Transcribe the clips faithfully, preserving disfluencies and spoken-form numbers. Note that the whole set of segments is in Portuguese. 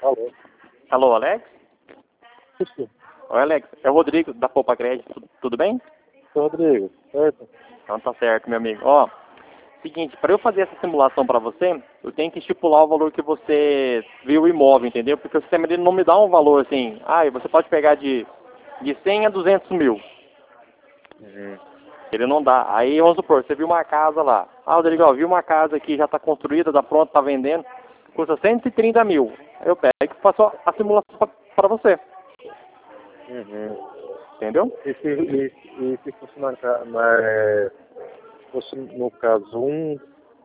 Alô? Alô, Alex? Sim. Oi, Alex. É o Rodrigo, da Poupa Crédito. Tudo, tudo bem? Sou Rodrigo, certo? Então tá certo, meu amigo. Ó, seguinte, para eu fazer essa simulação para você, eu tenho que estipular o valor que você viu o imóvel, entendeu? Porque o sistema ele não me dá um valor assim, ah, você pode pegar de, de cem a duzentos mil. Uhum. Ele não dá. Aí, vamos supor, você viu uma casa lá. Ah, Rodrigo, ó, viu uma casa aqui, já está construída, está pronta, está vendendo, custa cento e trinta mil. Eu pego e faço a simulação para você. Uhum. Entendeu? E se, e, e se fosse, na, ca- na, é, fosse, no caso, um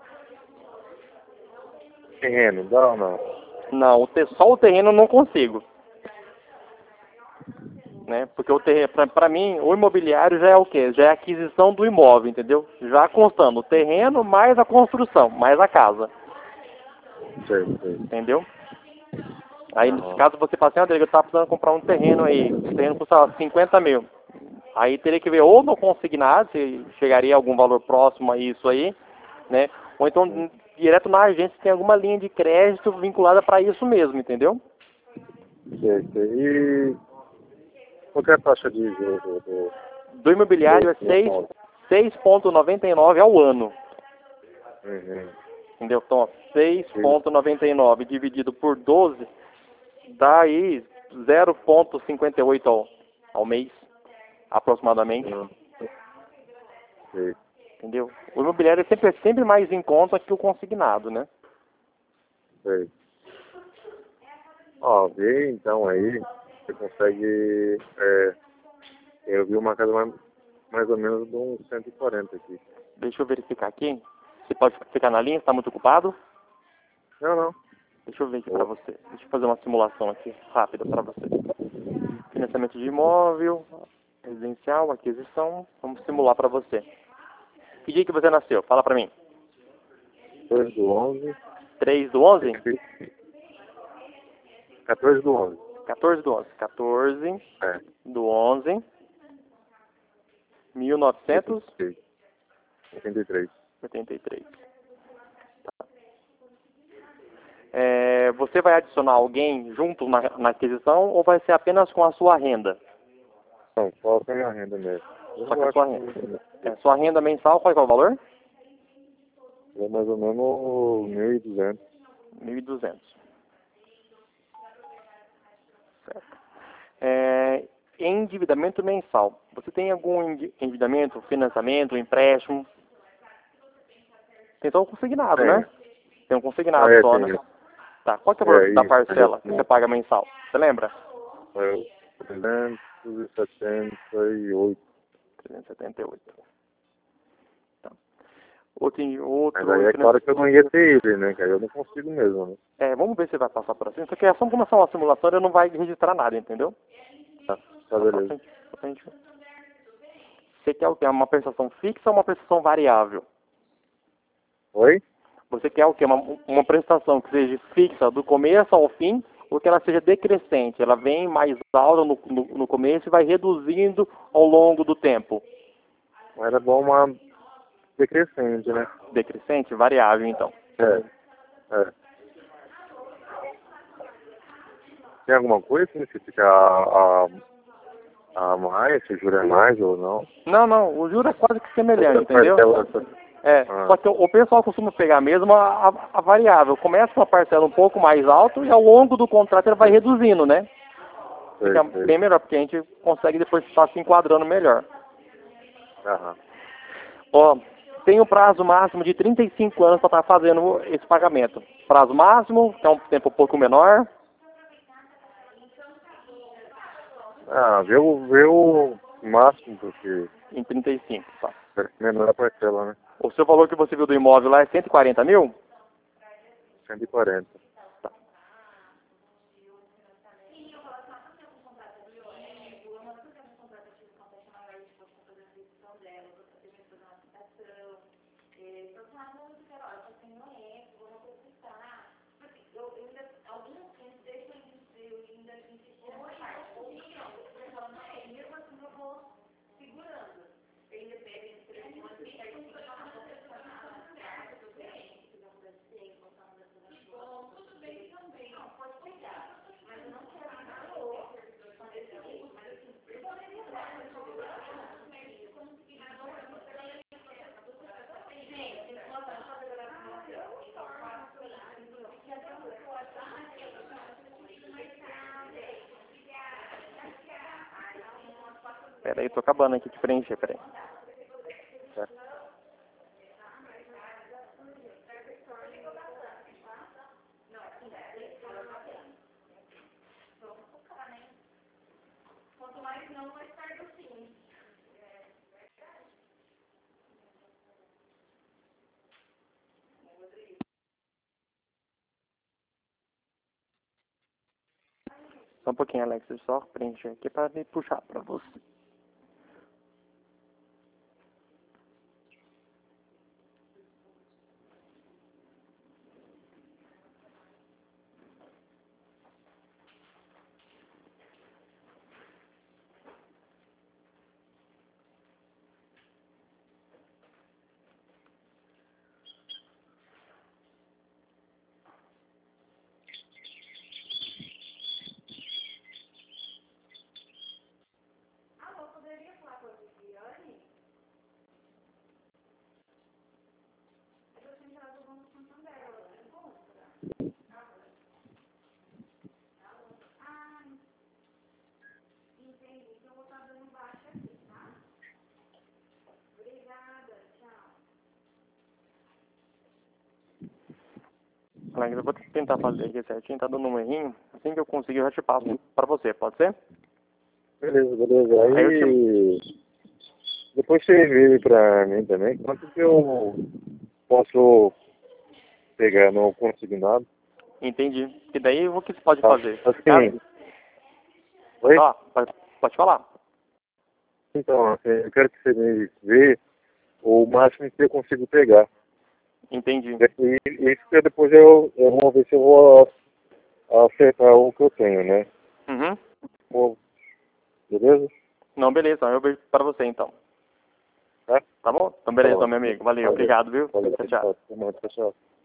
terreno, dá ou não? Não, o te- só o terreno eu não consigo. Né? Porque o terreno, para mim, o imobiliário já é o quê? Já é a aquisição do imóvel, entendeu? Já constando o terreno mais a construção, mais a casa. Sei, sei. Entendeu? Aí, nesse Aham. caso, você fala assim, Rodrigo, eu estava precisando comprar um terreno aí. O terreno custa cinquenta mil. Aí teria que ver ou no consignado, se chegaria a algum valor próximo a isso aí, né? Ou então, direto na agência, tem alguma linha de crédito vinculada para isso mesmo, entendeu? Sei, sei. E qual que é a taxa de juros do, do, Do imobiliário do é imóvel? seis vírgula noventa e nove ao ano. Uhum. Entendeu? Então, seis vírgula noventa e nove dividido por doze dá aí zero vírgula cinquenta e oito ao, ao mês, aproximadamente. Uhum. Sei. Entendeu? O imobiliário é sempre, é sempre mais em conta que o consignado, né? Sei. Ó, vê então aí, você consegue. É, eu vi uma casa mais, mais ou menos de uns cento e quarenta aqui. Deixa eu verificar aqui. Você pode ficar na linha? Está muito ocupado? Não, não. Deixa eu ver aqui para Boa. você. Deixa eu fazer uma simulação aqui rápida para você. Financiamento de imóvel, residencial, aquisição. Vamos simular para você. Que dia que você nasceu? Fala para mim. dois do onze. três do onze? quatorze do onze. quatorze do onze. quatorze É. do onze. mil novecentos e oitenta e três. oitenta e três. Tá. É, você vai adicionar alguém junto na, na aquisição ou vai ser apenas com a sua renda? Não, só com a minha renda mesmo. Eu Só com a acho sua renda. É, sua renda mensal, qual é, que é o valor? que é mais ou menos mil e duzentos. mil e duzentos. Certo. É, endividamento mensal. Você tem algum endi- endividamento, financiamento, empréstimo? Tem só um consignado, né? Tem. Tem um Ah, consignado é, só, tem. né? Tá. Qual que é o É valor da isso. parcela que você paga mensal? Você lembra? É trezentos e setenta e oito. trezentos e setenta e oito. Tá. Outro, Mas outro aí é finan- claro que eu não ia ter ele, né? Que aí eu não consigo mesmo, né? É, vamos ver se vai passar por assim. Só que é só começar uma simulação, ele não vai registrar nada, entendeu? Tá, tá Só pra beleza. gente, só pra gente ver. Você quer o quê? Uma prestação fixa ou uma prestação variável? Oi? Você quer o quê? Uma, uma prestação que seja fixa do começo ao fim ou que ela seja decrescente? Ela vem mais alta no, no, no começo e vai reduzindo ao longo do tempo. Era bom uma decrescente, né? Decrescente? Variável, então. É. É. Tem alguma coisa assim, se fica a, a, a mais, se jura mais ou não? Não, não. O juro é quase que semelhante, Essa entendeu? parcela, É, ah, só que o, o pessoal costuma pegar mesmo a, a, a variável. Começa com uma parcela um pouco mais alta e ao longo do contrato ele vai reduzindo, né? sei, Fica sei. bem melhor, porque a gente consegue depois estar se enquadrando melhor. Aham. Ó, tem um prazo máximo de trinta e cinco anos para estar fazendo esse pagamento. Prazo máximo, que é um tempo um pouco menor. Ah, vê o, vê o máximo, porque Em trinta e cinco, tá? é menor a parcela, né? O seu valor que você viu do imóvel lá é cento e quarenta mil? cento e quarenta. Tá. Pera aí, tô acabando aqui de preencher, pera aí. Tá. Só um pouquinho, Alex, eu só preencher aqui para me puxar para você. Alex, eu vou tentar fazer aqui certinho, tá dando um errinho. Assim que eu conseguir, eu já te passo para você, pode ser? Beleza, beleza. Aí, Aí eu te... depois você vê pra mim também, quanto que eu posso pegar no consignado. Entendi. E daí o que você pode Tá. fazer? Assim, Caso... oi? Ó, pode, pode falar. Então, assim, eu quero que você me vê o máximo que eu consigo pegar. Entendi. E isso que depois eu, eu vou ver se eu vou acertar o que eu tenho, né? Uhum. Bom, beleza? Não, beleza. Eu vejo para você, então. Tá? Tá bom? Então, beleza, Tá bom. meu amigo. Valeu. Valeu. Obrigado, viu? Valeu. Tchau, tchau. Tchau. Tchau.